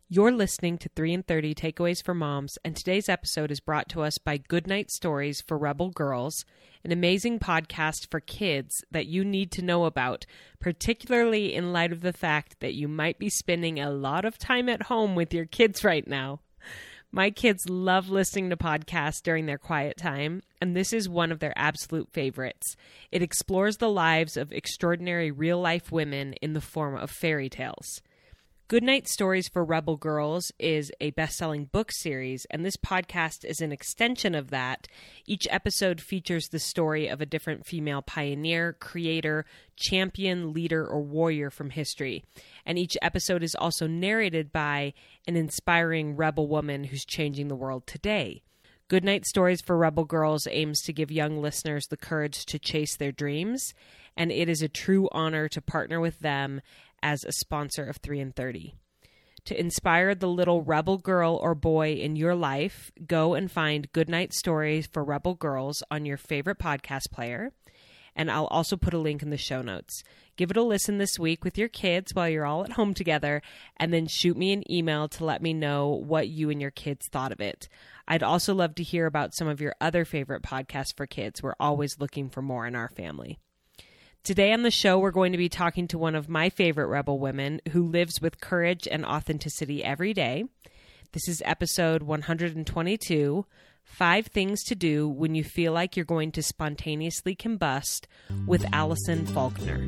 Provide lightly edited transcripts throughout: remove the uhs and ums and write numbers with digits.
You're listening to 3 in 30 Takeaways for Moms, and today's episode is brought to us by Goodnight Stories for Rebel Girls, an amazing podcast for kids that you need to know about, particularly in light of the fact that you might be spending a lot of time at home with your kids right now. My kids love listening to podcasts during their quiet time, and this is one of their absolute favorites. It explores the lives of extraordinary real-life women in the form of fairy tales. Goodnight Stories for Rebel Girls is a best-selling book series, and this podcast is an extension of that. Each episode features the story of a different female pioneer, creator, champion, leader, or warrior from history. And each episode is also narrated by an inspiring rebel woman who's changing the world today. Goodnight Stories for Rebel Girls aims to give young listeners the courage to chase their dreams, and it is a true honor to partner with them as a sponsor of 3 in 30. To inspire the little rebel girl or boy in your life, go and find Goodnight Stories for Rebel Girls on your favorite podcast player, and I'll also put a link in the show notes. Give it a listen this week with your kids while you're all at home together, and then shoot me an email to let me know what you and your kids thought of it. I'd also love to hear about some of your other favorite podcasts for kids. We're always looking for more in our family. Today on the show, we're going to be talking to one of my favorite rebel women who lives with courage and authenticity every day. This is episode 122, 5 Things to Do When You Feel Like You're Going to Spontaneously Combust, with Allison Faulkner.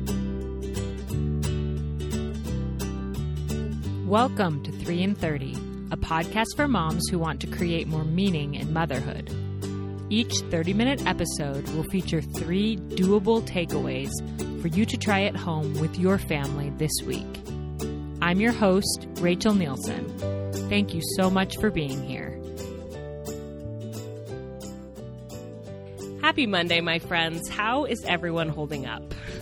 Welcome to 3 in 30, a podcast for moms who want to create more meaning in motherhood. Each 30-minute episode will feature 3 doable takeaways for you to try at home with your family this week. I'm your host, Rachel Nielsen. Thank you so much for being here. Happy Monday, my friends. How is everyone holding up?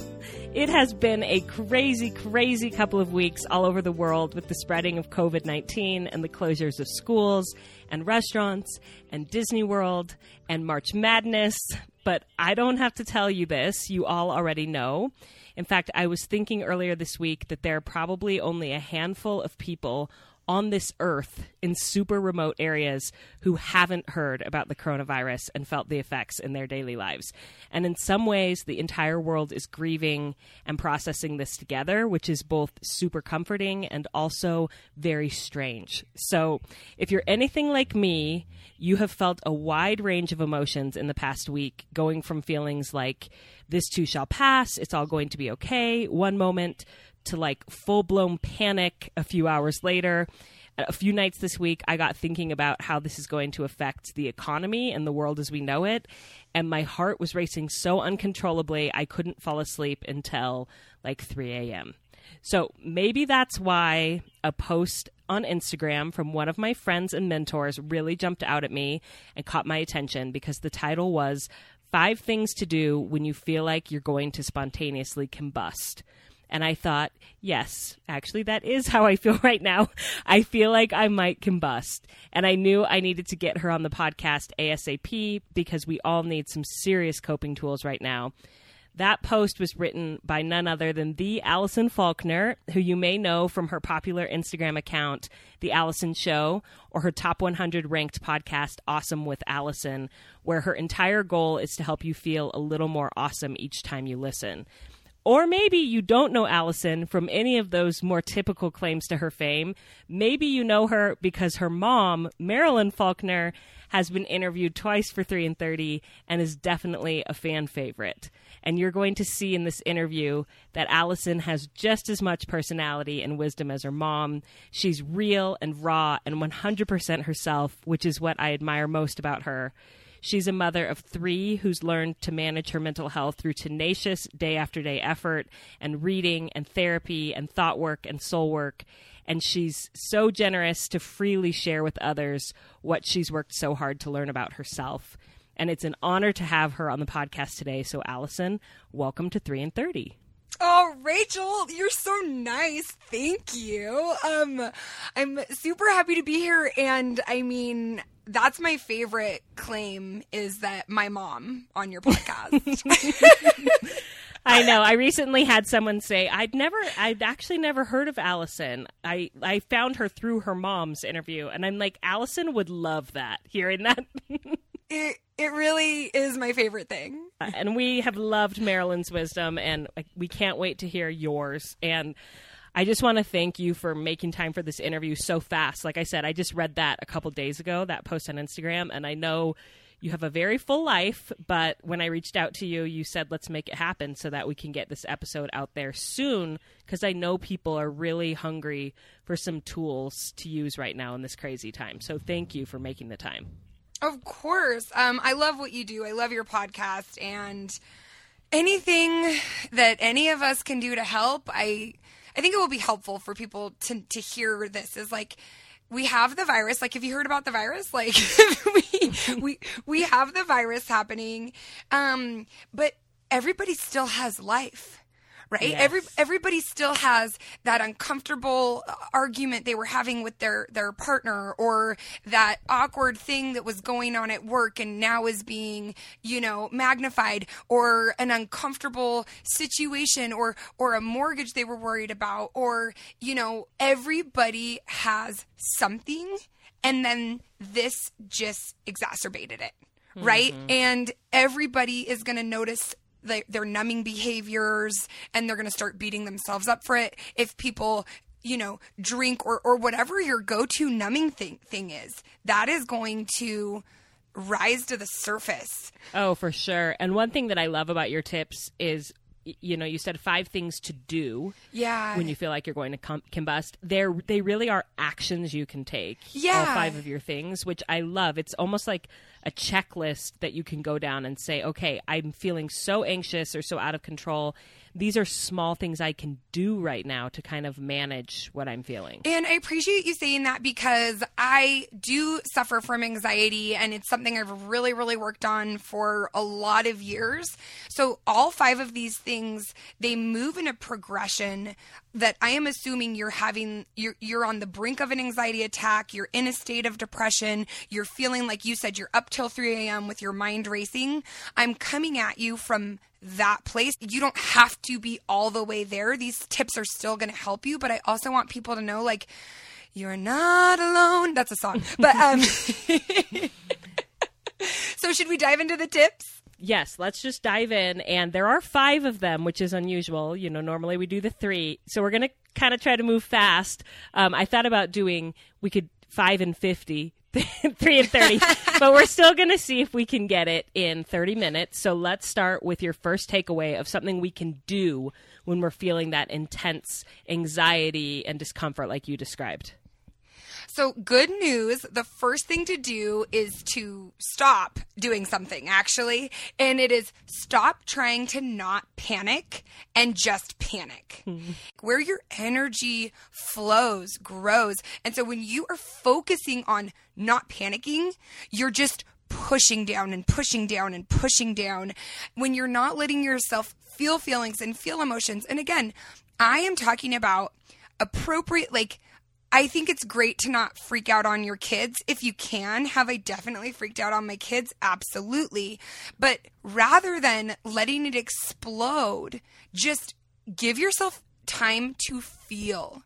It has been a crazy, crazy couple of weeks all over the world with the spreading of COVID-19 and the closures of schools and restaurants and Disney World and March Madness. But I don't have to tell you this. You all already know. In fact, I was thinking earlier this week that there are probably only a handful of people on this earth in super remote areas who haven't heard about the coronavirus and felt the effects in their daily lives. And in some ways, the entire world is grieving and processing this together, which is both super comforting and also very strange. So if you're anything like me, you have felt a wide range of emotions in the past week, going from feelings like this too shall pass, it's all going to be okay, one moment, to like full-blown panic a few hours later. A few nights this week, I got thinking about how this is going to affect the economy and the world as we know it. And my heart was racing so uncontrollably, I couldn't fall asleep until like 3 a.m. So maybe that's why a post on Instagram from one of my friends and mentors really jumped out at me and caught my attention, because the title was 5 Things to Do When You Feel Like You're Going to Spontaneously Combust. And I thought, yes, actually, that is how I feel right now. I feel like I might combust. And I knew I needed to get her on the podcast ASAP, because we all need some serious coping tools right now. That post was written by none other than the Allison Faulkner, who you may know from her popular Instagram account, The Allison Show, or her top 100 ranked podcast, Awesome with Allison, where her entire goal is to help you feel a little more awesome each time you listen. Or maybe you don't know Allison from any of those more typical claims to her fame. Maybe you know her because her mom, Marilyn Faulkner, has been interviewed twice for 3 in 30 and is definitely a fan favorite. And you're going to see in this interview that Allison has just as much personality and wisdom as her mom. She's real and raw and 100% herself, which is what I admire most about her. She's a mother of 3 who's learned to manage her mental health through tenacious day-after-day effort and reading and therapy and thought work and soul work. And she's so generous to freely share with others what she's worked so hard to learn about herself. And it's an honor to have her on the podcast today. So, Allison, welcome to 3 in 30. Oh, Rachel, you're so nice. Thank you. I'm super happy to be here. And I mean, that's my favorite claim, is that my mom on your podcast. I know. I recently had someone say, I'd actually never heard of Allison. I found her through her mom's interview. And I'm like, Allison would love that, hearing that. It really is my favorite thing. And we have loved Marilyn's wisdom, and we can't wait to hear yours. And I just want to thank you for making time for this interview so fast. Like I said, I just read that a couple days ago, that post on Instagram, and I know you have a very full life, but when I reached out to you, you said, let's make it happen so that we can get this episode out there soon, because I know people are really hungry for some tools to use right now in this crazy time. So thank you for making the time. Of course. I love what you do. I love your podcast, and anything that any of us can do to help, I think it will be helpful for people to hear this. Is like, we have the virus. Like, have you heard about the virus? Like, we have the virus happening, but everybody still has life. Right? Yes. Everybody still has that uncomfortable argument they were having with their partner, or that awkward thing that was going on at work and now is being, magnified, or an uncomfortable situation, or a mortgage they were worried about, or, everybody has something, and then this just exacerbated it. Right? Mm-hmm. And everybody is going to notice their numbing behaviors, and they're going to start beating themselves up for it. If people, drink or whatever your go-to numbing thing is, that is going to rise to the surface. Oh, for sure. And one thing that I love about your tips is, you said 5 things to do. Yeah. When you feel like you're going to combust. They really are actions you can take. Yeah. All 5 of your things, which I love. It's almost like a checklist that you can go down and say, okay, I'm feeling so anxious or so out of control. These are small things I can do right now to kind of manage what I'm feeling. And I appreciate you saying that, because I do suffer from anxiety, and it's something I've really, really worked on for a lot of years. So all 5 of these things, they move in a progression that I am assuming you're on the brink of an anxiety attack. You're in a state of depression. You're feeling, like you said, you're up till 3 a.m. with your mind racing. I'm coming at you from that place. You don't have to be all the way there. These tips are still going to help you, but I also want people to know, like, you're not alone. That's a song. But so should we dive into the tips? Yes, let's just dive in. And there are 5 of them, which is unusual. Normally we do the 3. So we're going to kind of try to move fast. I thought about we could 5 and 50. 3 and 30, but we're still going to see if we can get it in 30 minutes. So let's start with your first takeaway of something we can do when we're feeling that intense anxiety and discomfort like you described. So good news, the first thing to do is to stop doing something, actually. And it is stop trying to not panic and just panic. Mm-hmm. Where your energy flows, grows. And so when you are focusing on not panicking, you're just pushing down and pushing down and pushing down. When you're not letting yourself feel feelings and feel emotions. And again, I am talking about appropriate, I think it's great to not freak out on your kids. If you can, have I definitely freaked out on my kids? Absolutely. But rather than letting it explode, just give yourself time to feel.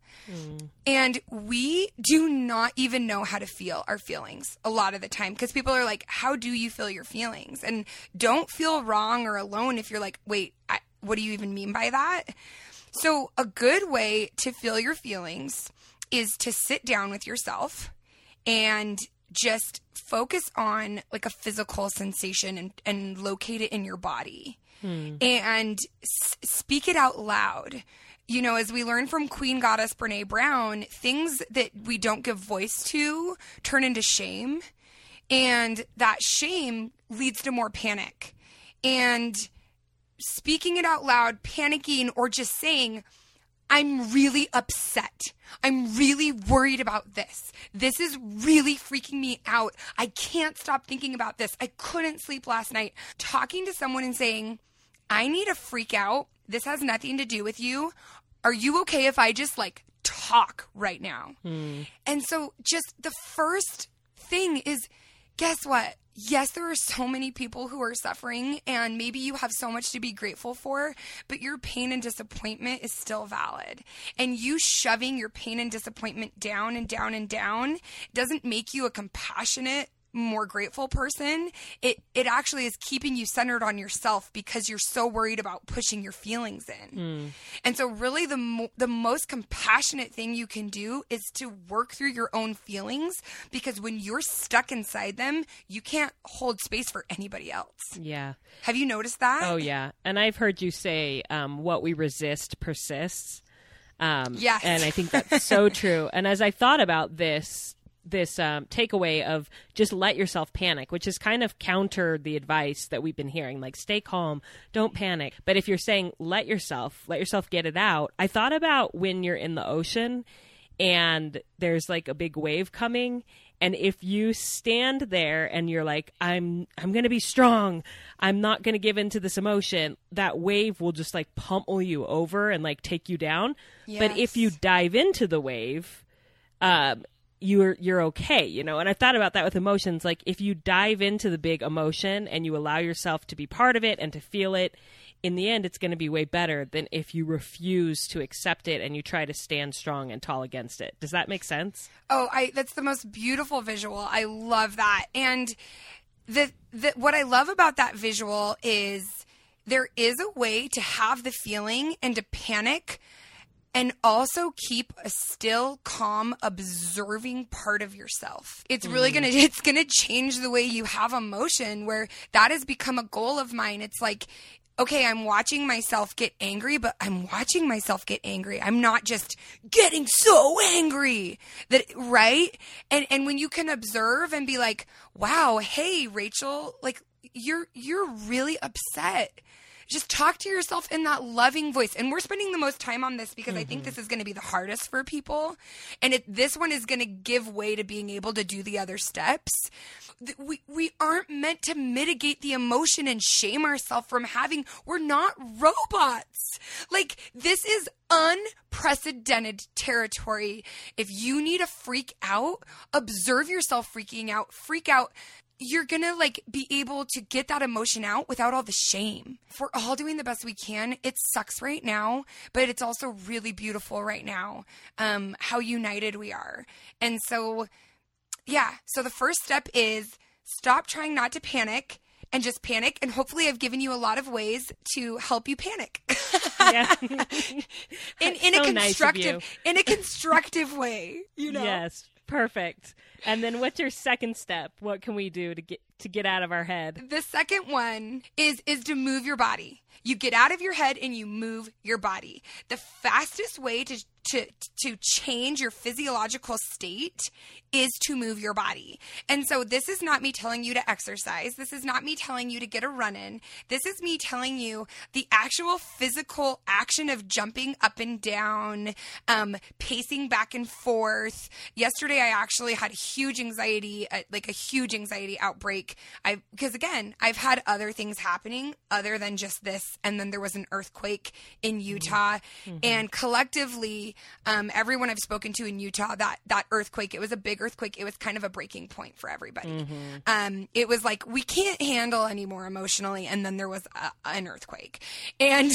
And we do not even know how to feel our feelings a lot of the time, because people are like, how do you feel your feelings? And don't feel wrong or alone if you're like, wait, what do you even mean by that? So a good way to feel your feelings is to sit down with yourself and just focus on like a physical sensation and locate it in your body and speak it out loud. As we learned from Queen Goddess Brene Brown, things that we don't give voice to turn into shame, and that shame leads to more panic. And speaking it out loud, panicking, or just saying, I'm really upset. I'm really worried about this. This is really freaking me out. I can't stop thinking about this. I couldn't sleep last night. Talking to someone and saying, I need to freak out. This has nothing to do with you. Are you okay if I just talk right now? And so just the first thing is guess what? Yes, there are so many people who are suffering, and maybe you have so much to be grateful for, but your pain and disappointment is still valid. And you shoving your pain and disappointment down and down and down doesn't make you a compassionate, more grateful person. It actually is keeping you centered on yourself because you're so worried about pushing your feelings in. And so really the most compassionate thing you can do is to work through your own feelings, because when you're stuck inside them, you can't hold space for anybody else. Yeah. Have you noticed that? Oh, yeah. And I've heard you say what we resist persists. Yes. And I think that's so true. And as I thought about this takeaway of just let yourself panic, which is kind of counter the advice that we've been hearing, like stay calm, don't panic. But if you're saying let yourself get it out, I thought about when you're in the ocean and there's like a big wave coming, and if you stand there and you're like, I'm going to be strong, I'm not going to give in to this emotion, that wave will just like pummel you over and like take you down. Yes. But if you dive into the wave, you're okay, you know? And I thought about that with emotions. Like if you dive into the big emotion and you allow yourself to be part of it and to feel it, in the end, it's going to be way better than if you refuse to accept it and you try to stand strong and tall against it. Does that make sense? Oh, that's the most beautiful visual. I love that. And what I love about that visual is there is a way to have the feeling and to panic and also keep a still, calm, observing part of yourself. It's really it's gonna change the way you have emotion, where that has become a goal of mine. It's like, okay, I'm watching myself get angry, but I'm watching myself get angry. I'm not just getting so angry right? And when you can observe and be like, wow, hey, Rachel, like you're really upset. Just talk to yourself in that loving voice. And we're spending the most time on this because I think this is going to be the hardest for people. And this one is going to give way to being able to do the other steps. We aren't meant to mitigate the emotion and shame ourselves from having. We're not robots. Like, this is unprecedented territory. If you need to freak out, observe yourself freaking out, freak out. You're going to like be able to get that emotion out without all the shame. If we're all doing the best we can, it sucks right now, but it's also really beautiful right now, how united we are. And so, yeah. So the first step is stop trying not to panic and just panic. And hopefully I've given you a lot of ways to help you panic. Yeah. in so a nice constructive way, you know? Yes. Perfect. And then what's your second step? What can we do to get out of our head? The second one is to move your body. You get out of your head and you move your body. The fastest way to change your physiological state is to move your body. And so this is not me telling you to exercise. This is not me telling you to get a run in. This is me telling you the actual physical action of jumping up and down, pacing back and forth. Yesterday, I actually had a huge anxiety outbreak. Because again, I've had other things happening other than just this. And then there was an earthquake in Utah. And collectively, everyone I've spoken to in Utah, that earthquake, it was a big earthquake. It was kind of a breaking point for everybody. It was like, we can't handle anymore emotionally. And then there was an earthquake. And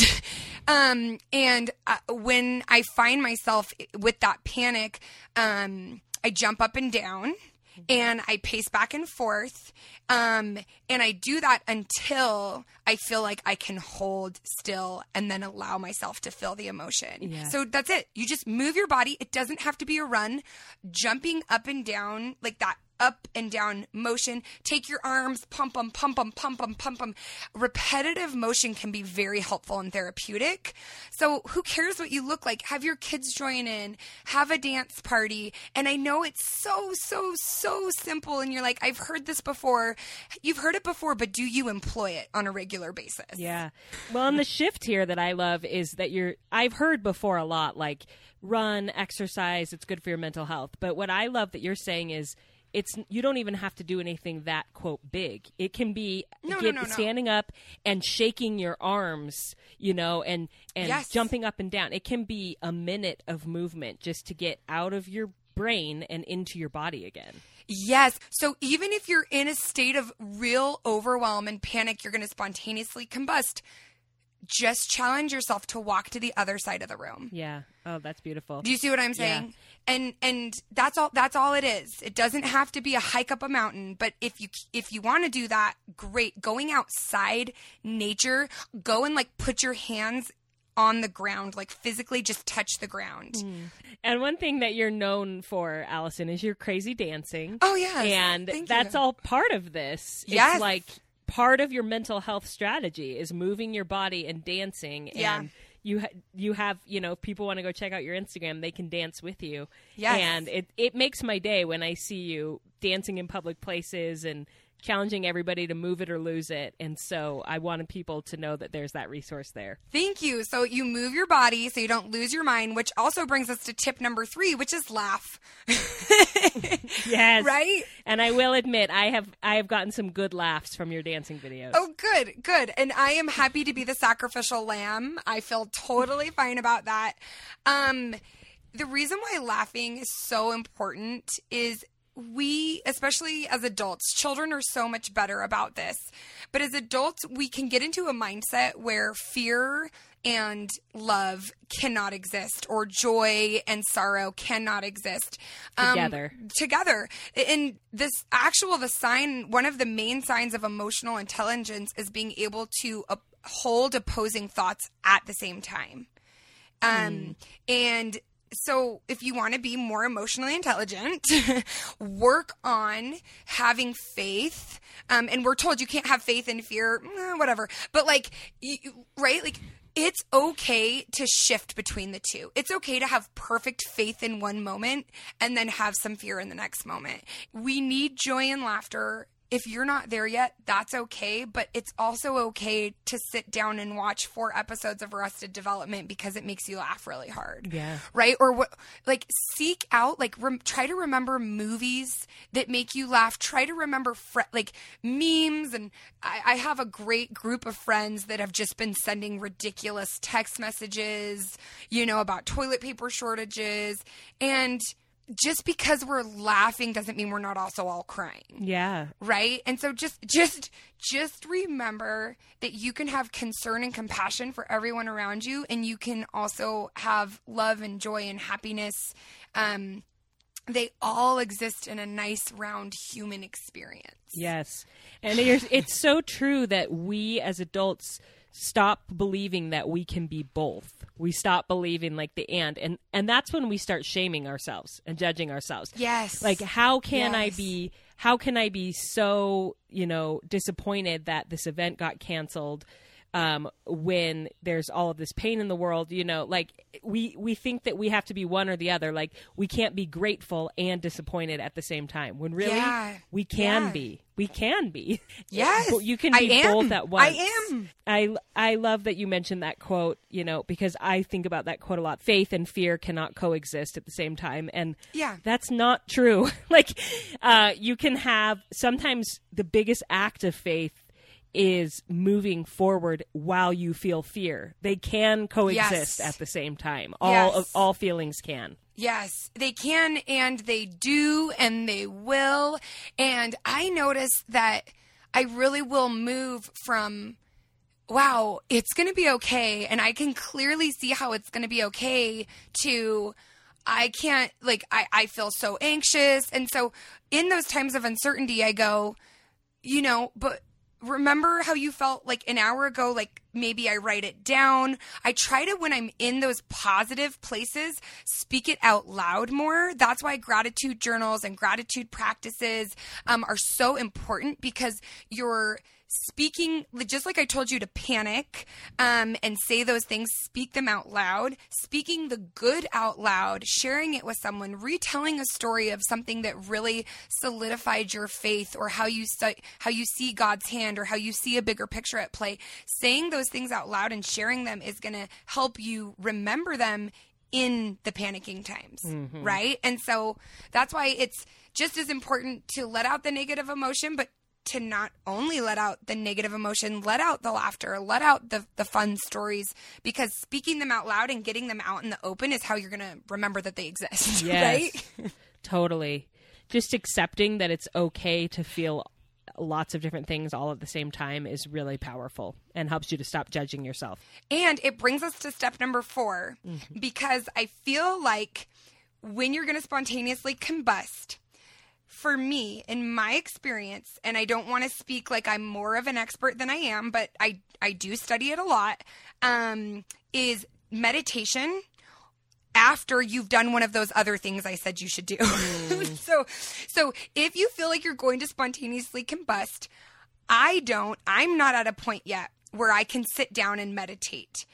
when I find myself with that panic, I jump up and down. And I pace back and forth. And I do that until I feel like I can hold still and then allow myself to feel the emotion. Yeah. So that's it. You just move your body. It doesn't have to be a run. Jumping up and down, like that up and down motion. Take your arms, pump them, pump them, pump them, pump them. Repetitive motion can be very helpful and therapeutic. So who cares what you look like? Have your kids join in, have a dance party. And I know it's so simple. And you're like, I've heard this before. You've heard it before, but do you employ it on a regular basis? Yeah. Well, and the shift here that I love is that I've heard before a lot, like run, exercise, it's good for your mental health. But what I love that you're saying is, you don't even have to do anything that, quote, big. It can be standing up and shaking your arms, you know, and yes. jumping up and down. It can be a minute of movement just to get out of your brain and into your body again. Yes. So even if you're in a state of real overwhelm and panic, you're going to spontaneously combust. Just challenge yourself to walk to the other side of the room. Yeah. Oh, that's beautiful. Do you see what I'm saying? Yeah. And that's all it is. It doesn't have to be a hike up a mountain, but if you want to do that, great. Going outside, nature, go and like put your hands on the ground, like physically just touch the ground. And one thing that you're known for, Allison, is your crazy dancing. Oh, yeah. And that's all part of this. Yes. It's like part of your mental health strategy is moving your body and dancing. Yeah. And you have, if people want to go check out your Instagram, they can dance with you. Yes. And it makes my day when I see you dancing in public places and challenging everybody to move it or lose it. And so I wanted people to know that there's that resource there. Thank you. So you move your body so you don't lose your mind, which also brings us to tip number 3, which is laugh. Yes. Right? And I will admit, I have gotten some good laughs from your dancing videos. Oh, good. And I am happy to be the sacrificial lamb. I feel totally fine about that. The reason why laughing is so important is we, especially as adults, children are so much better about this. But as adults, we can get into a mindset where fear and love cannot exist, or joy and sorrow cannot exist together. And the sign, one of the main signs of emotional intelligence is being able to hold opposing thoughts at the same time. And so if you want to be more emotionally intelligent, work on having faith. And we're told you can't have faith and fear, whatever. But right? Like, it's okay to shift between the two. It's okay to have perfect faith in one moment and then have some fear in the next moment. We need joy and laughter. If you're not there yet, that's okay, but it's also okay to sit down and watch 4 episodes of Arrested Development because it makes you laugh really hard. Yeah. Right? Or seek out, try to remember movies that make you laugh. Try to remember memes. And I have a great group of friends that have just been sending ridiculous text messages, about toilet paper shortages. And just because we're laughing doesn't mean we're not also all crying. Yeah. Right? And so just remember that you can have concern and compassion for everyone around you, and you can also have love and joy and happiness. They all exist in a nice, round human experience. Yes. And it's so true that we as adults stop believing that we can be both. We stop believing the and that's when we start shaming ourselves and judging ourselves. Yes. How can I be so, disappointed that this event got canceled when there's all of this pain in the world? We think that we have to be one or the other. We can't be grateful and disappointed at the same time, when really we can be. We can be. Yes. You can be both at once. I am. I love that you mentioned that quote, because I think about that quote a lot. Faith and fear cannot coexist at the same time. And that's not true. You can have, sometimes the biggest act of faith is moving forward while you feel fear. They can coexist at the same time. All feelings can. Yes, they can, and they do, and they will. And I notice that I really will move from, wow, it's going to be okay, and I can clearly see how it's going to be okay, to I can't, I feel so anxious. And so in those times of uncertainty, I go, but remember how you felt an hour ago? Maybe I write it down. I try to, when I'm in those positive places, speak it out loud more. That's why gratitude journals and gratitude practices are so important, because you're speaking, just like I told you to panic and say those things, speak them out loud, speaking the good out loud, sharing it with someone, retelling a story of something that really solidified your faith, or how you see God's hand, or how you see a bigger picture at play. Saying those things out loud and sharing them is going to help you remember them in the panicking times, right? And so that's why it's just as important to let out the negative emotion, but to not only let out the negative emotion, let out the laughter, let out the fun stories, because speaking them out loud and getting them out in the open is how you're going to remember that they exist, yes. right? Totally. Just accepting that it's okay to feel lots of different things all at the same time is really powerful and helps you to stop judging yourself. And it brings us to step number 4, because I feel like when you're going to spontaneously combust, for me, in my experience, and I don't want to speak like I'm more of an expert than I am, but I do study it a lot, is meditation after you've done one of those other things I said you should do. So if you feel like you're going to spontaneously combust, I'm not at a point yet where I can sit down and meditate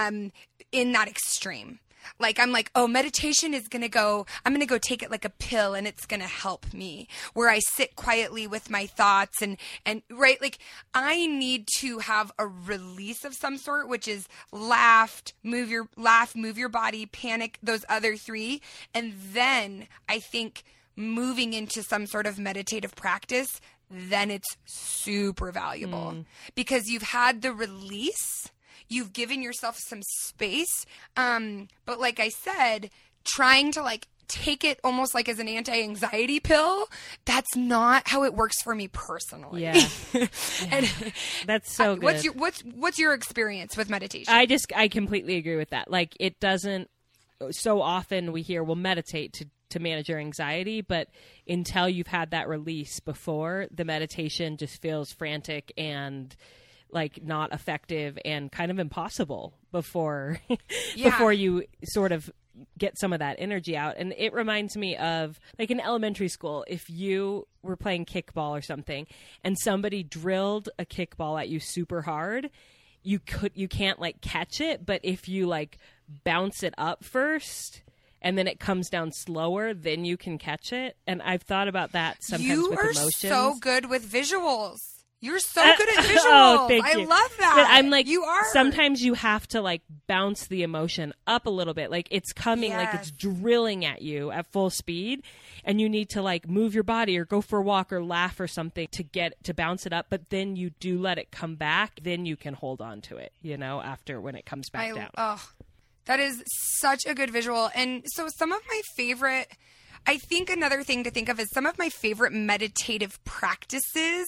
in that extreme. Like, I'm like, oh, meditation is going to go, I'm going to go take it like a pill and it's going to help me, where I sit quietly with my thoughts and right, like, I need to have a release of some sort, which is laugh, move your body, panic, those other 3. And then I think moving into some sort of meditative practice, then it's super valuable because you've had the release. You've given yourself some space. But like I said, trying to like take it almost like as an anti-anxiety pill, that's not how it works for me personally. Yeah. And that's so good. What's your experience with meditation? I completely agree with that. Like, it doesn't, so often we hear, well, meditate to manage your anxiety, but until you've had that release before, the meditation just feels frantic and like not effective and kind of impossible before you sort of get some of that energy out. And it reminds me of like in elementary school, if you were playing kickball or something and somebody drilled a kickball at you super hard, you can't like catch it, but if you like bounce it up first and then it comes down slower, then you can catch it. And I've thought about that sometimes with emotions. You are so good with visuals. You're so good at visuals. Oh, thank you. I love that. But I'm like, you are. Sometimes you have to like bounce the emotion up a little bit. Like, it's coming, like it's drilling at you at full speed, and you need to like move your body or go for a walk or laugh or something to bounce it up. But then you do let it come back. Then you can hold on to it, after when it comes back down. Oh, that is such a good visual. And so some of my favorite, I think another thing to think of is some of my favorite meditative practices.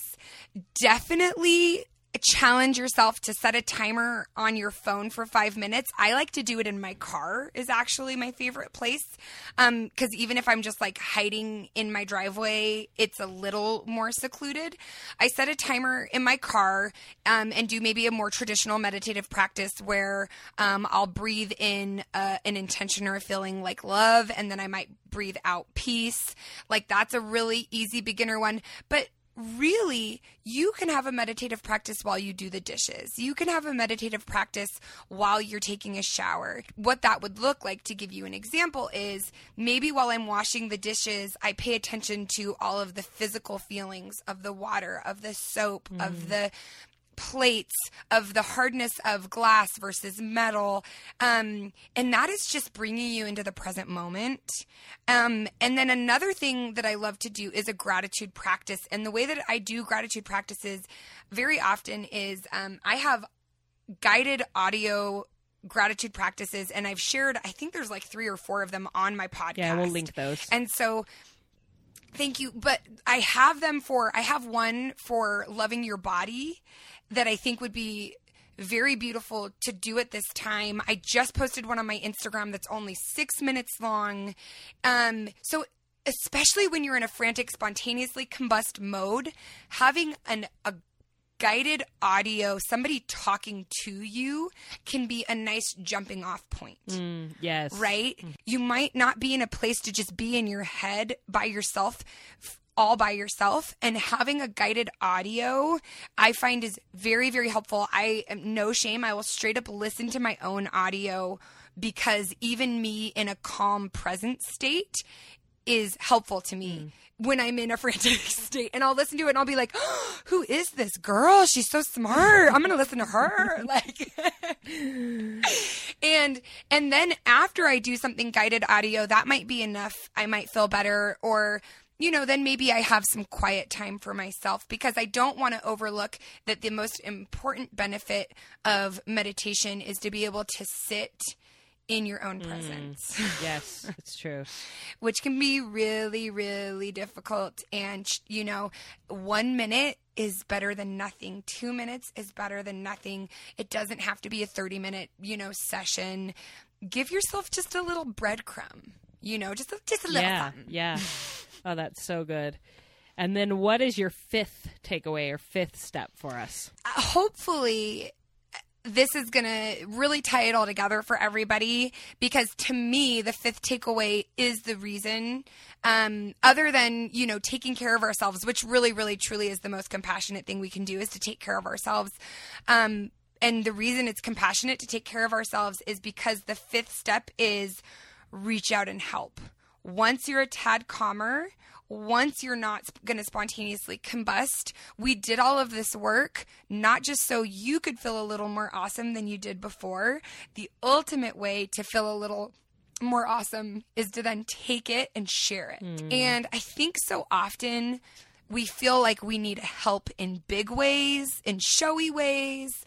Definitely challenge yourself to set a timer on your phone for 5 minutes. I like to do it in my car, is actually my favorite place. Because even if I'm just like hiding in my driveway, it's a little more secluded. I set a timer in my car and do maybe a more traditional meditative practice where I'll breathe in an intention or a feeling like love, and then I might breathe out peace. Like, that's a really easy beginner one. But really, you can have a meditative practice while you do the dishes. You can have a meditative practice while you're taking a shower. What that would look like, to give you an example, is maybe while I'm washing the dishes, I pay attention to all of the physical feelings of the water, of the soap, of the plates, of the hardness of glass versus metal. And that is just bringing you into the present moment. And then another thing that I love to do is a gratitude practice. And the way that I do gratitude practices very often is I have guided audio gratitude practices, and I've shared, I think there's like 3 or 4 of them on my podcast. Yeah, we'll link those. And so thank you. But I have one for loving your body that I think would be very beautiful to do at this time. I just posted one on my Instagram that's only 6 minutes long. So especially when you're in a frantic, spontaneously combust mode, having a guided audio, somebody talking to you, can be a nice jumping off point. Yes. Right? You might not be in a place to just be in your head by yourself, all by yourself, and having a guided audio I find is very, very helpful. I am no shame. I will straight up listen to my own audio, because even me in a calm, present state is helpful to me when I'm in a frantic state. And I'll listen to it and I'll be like, oh, who is this girl? She's so smart. I'm going to listen to her. Like, and then after I do something guided audio, that might be enough. I might feel better, or then maybe I have some quiet time for myself, because I don't want to overlook that the most important benefit of meditation is to be able to sit in your own presence. Yes, it's true. Which can be really, really difficult. And, 1 minute is better than nothing. 2 minutes is better than nothing. It doesn't have to be a 30-minute, session. Give yourself just a little breadcrumb, just a little something. Yeah. Oh, that's so good. And then what is your fifth takeaway or fifth step for us? Hopefully, this is going to really tie it all together for everybody, because to me, the fifth takeaway is the reason, other than, taking care of ourselves, which really, really, truly is the most compassionate thing we can do, is to take care of ourselves. And the reason it's compassionate to take care of ourselves is because the fifth step is reach out and help. Once you're a tad calmer, once you're not going to spontaneously combust, we did all of this work, not just so you could feel a little more awesome than you did before. The ultimate way to feel a little more awesome is to then take it and share it. And I think so often we feel like we need help in big ways, in showy ways,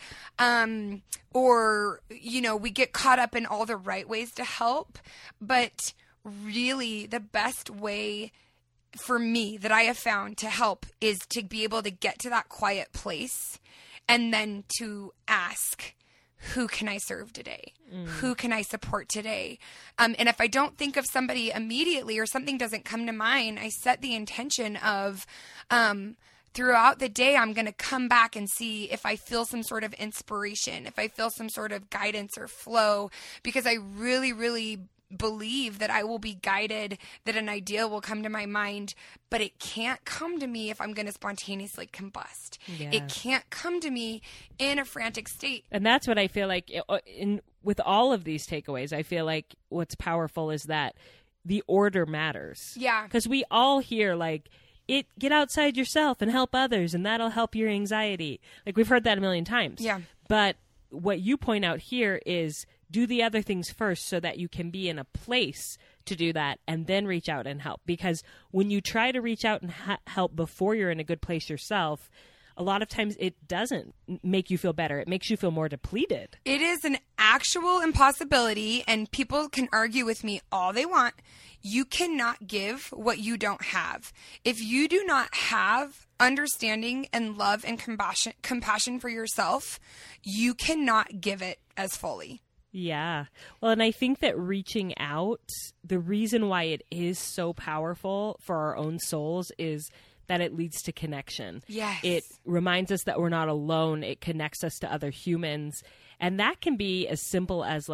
or, we get caught up in all the right ways to help. But really, the best way for me that I have found to help is to be able to get to that quiet place and then to ask, who can I serve today? Who can I support today? And if I don't think of somebody immediately or something doesn't come to mind, I set the intention of, throughout the day, I'm going to come back and see if I feel some sort of inspiration, if I feel some sort of guidance or flow, because I really, really believe that I will be guided, that an idea will come to my mind, but it can't come to me if I'm going to spontaneously combust. Yeah. It can't come to me in a frantic state. And that's what I feel like with all of these takeaways. I feel like what's powerful is that the order matters. Yeah. Because we all hear get outside yourself and help others, and that'll help your anxiety. Like, we've heard that a million times. Yeah. But what you point out here is do the other things first so that you can be in a place to do that and then reach out and help. Because when you try to reach out and help before you're in a good place yourself, a lot of times it doesn't make you feel better. It makes you feel more depleted. It is an actual impossibility, and people can argue with me all they want. You cannot give what you don't have. If you do not have understanding and love and compassion for yourself, you cannot give it as fully. Yeah. Well, and I think that reaching out, the reason why it is so powerful for our own souls is that it leads to connection. Yes. It reminds us that we're not alone. It connects us to other humans. And that can be as simple as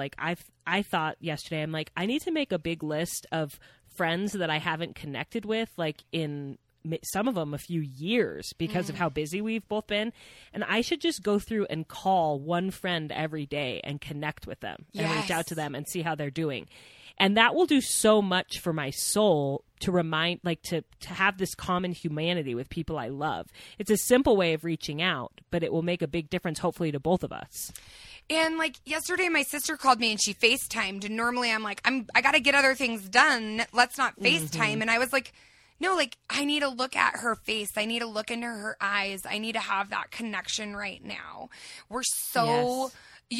I thought yesterday, I'm like, I need to make a big list of friends that I haven't connected with, in some of them a few years because of how busy we've both been. And I should just go through and call one friend every day and connect with them and reach out to them and see how they're doing. And that will do so much for my soul to remind, to have this common humanity with people I love. It's a simple way of reaching out, but it will make a big difference, hopefully, to both of us. And yesterday, my sister called me and she FaceTimed. And normally I'm like, I got to get other things done. Let's not FaceTime. And I was like, no, I need to look at her face. I need to look into her eyes. I need to have that connection right now. We're so,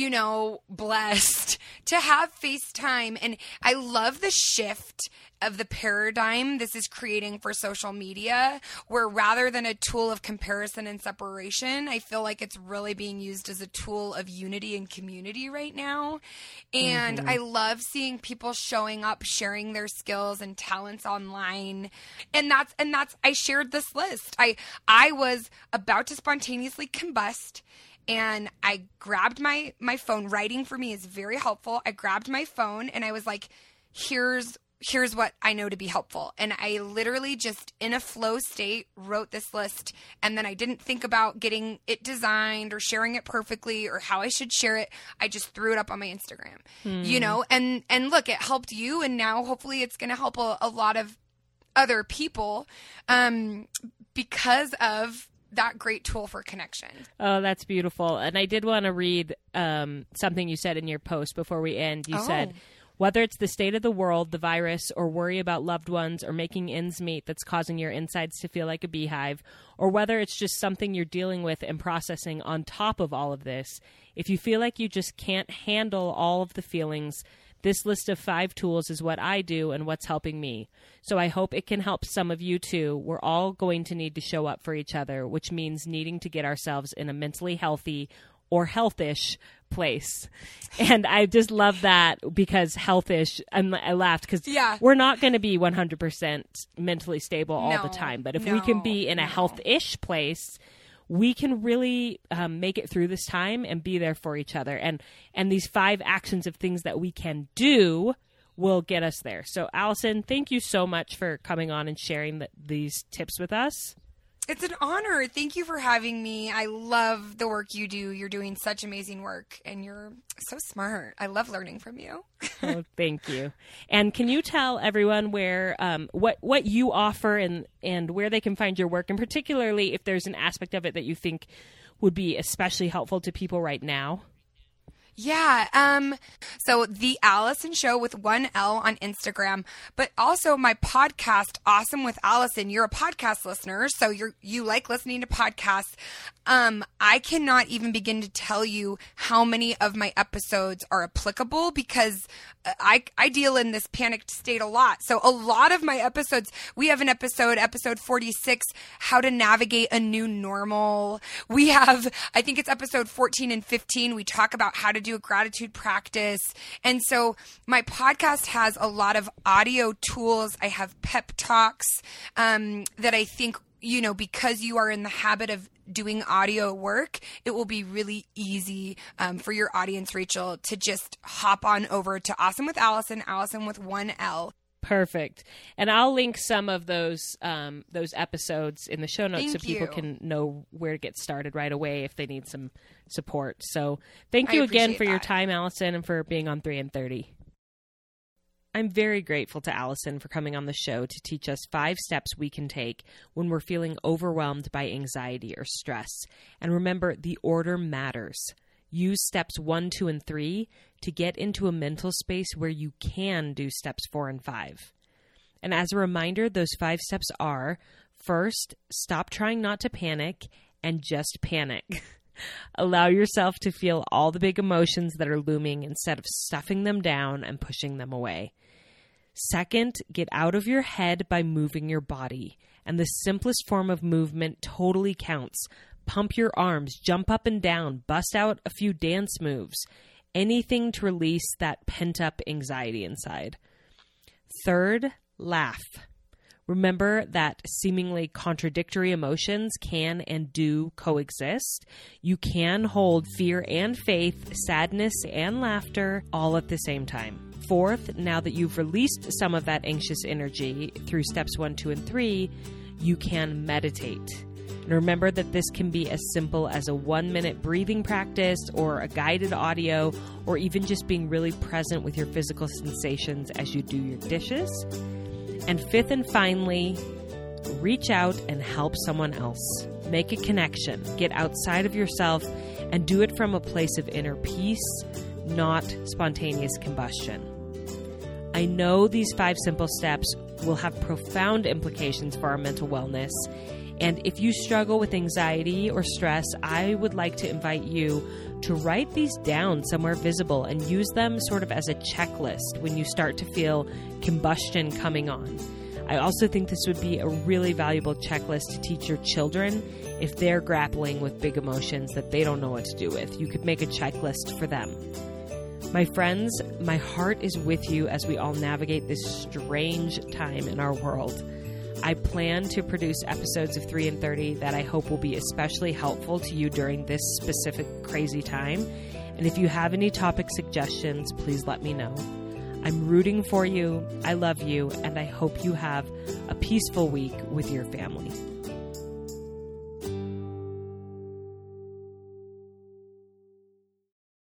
blessed to have FaceTime. And I love the shift of the paradigm this is creating for social media, where rather than a tool of comparison and separation, I feel like it's really being used as a tool of unity and community right now. And I love seeing people showing up, sharing their skills and talents online. And that's I shared this list. I was about to spontaneously combust, and I grabbed my phone. Writing for me is very helpful. I grabbed my phone and I was like, here's what I know to be helpful. And I literally just in a flow state wrote this list. And then I didn't think about getting it designed or sharing it perfectly or how I should share it. I just threw it up on my Instagram, and look, it helped you. And now hopefully it's going to help a lot of other people, because of that great tool for connection. Oh, that's beautiful. And I did want to read something you said in your post before we end. You said, whether it's the state of the world, the virus, or worry about loved ones or making ends meet that's causing your insides to feel like a beehive, or whether it's just something you're dealing with and processing on top of all of this, if you feel like you just can't handle all of the feelings, This list of 5 tools is what I do and what's helping me. So I hope it can help some of you too. We're all going to need to show up for each other, which means needing to get ourselves in a mentally healthy or healthish place. And I just love that, because healthish, and I laughed because we're not going to be 100% mentally stable all the time. But if we can be in a health-ish place, we can really make it through this time and be there for each other. And these 5 actions of things that we can do will get us there. So Allison, thank you so much for coming on and sharing these tips with us. It's an honor. Thank you for having me. I love the work you do. You're doing such amazing work, and you're so smart. I love learning from you. Oh, thank you. And can you tell everyone where what you offer and where they can find your work, and particularly if there's an aspect of it that you think would be especially helpful to people right now? Yeah. So The Allison Show with 1 L on Instagram, but also my podcast, Awesome with Allison. You're a podcast listener, so you like listening to podcasts. I cannot even begin to tell you how many of my episodes are applicable, because I deal in this panicked state a lot. So a lot of my episodes, we have an episode 46, how to navigate a new normal. We have, I think it's episode 14 and 15. We talk about how to do a gratitude practice. And so my podcast has a lot of audio tools. I have pep talks that I think, because you are in the habit of doing audio work, it will be really easy for your audience, Rachel, to just hop on over to Awesome with Allison, Allison with 1 L. Perfect. And I'll link some of those episodes in the show notes so people can know where to get started right away if they need some support. So thank you again for your time, Allison, and for being on 3 and 30. I'm very grateful to Allison for coming on the show to teach us 5 steps we can take when we're feeling overwhelmed by anxiety or stress. And remember, the order matters. Use steps 1, 2, and 3 to get into a mental space where you can do steps 4 and 5. And as a reminder, those 5 steps are: first, stop trying not to panic and just panic. Allow yourself to feel all the big emotions that are looming instead of stuffing them down and pushing them away. Second, get out of your head by moving your body. And the simplest form of movement totally counts. Pump your arms, jump up and down, bust out a few dance moves. Anything to release that pent-up anxiety inside. Third, laugh. Remember that seemingly contradictory emotions can and do coexist. You can hold fear and faith, sadness and laughter all at the same time. Fourth, now that you've released some of that anxious energy through steps 1, 2, and 3, you can meditate. And remember that this can be as simple as a 1-minute breathing practice or a guided audio, or even just being really present with your physical sensations as you do your dishes. And fifth and finally, reach out and help someone else. Make a connection. Get outside of yourself and do it from a place of inner peace, not spontaneous combustion. I know these 5 simple steps will have profound implications for our mental wellness. And if you struggle with anxiety or stress, I would like to invite you to write these down somewhere visible and use them sort of as a checklist when you start to feel combustion coming on. I also think this would be a really valuable checklist to teach your children if they're grappling with big emotions that they don't know what to do with. You could make a checklist for them. My friends, my heart is with you as we all navigate this strange time in our world. I plan to produce episodes of 3 and 30 that I hope will be especially helpful to you during this specific crazy time. And if you have any topic suggestions, please let me know. I'm rooting for you, I love you, and I hope you have a peaceful week with your family.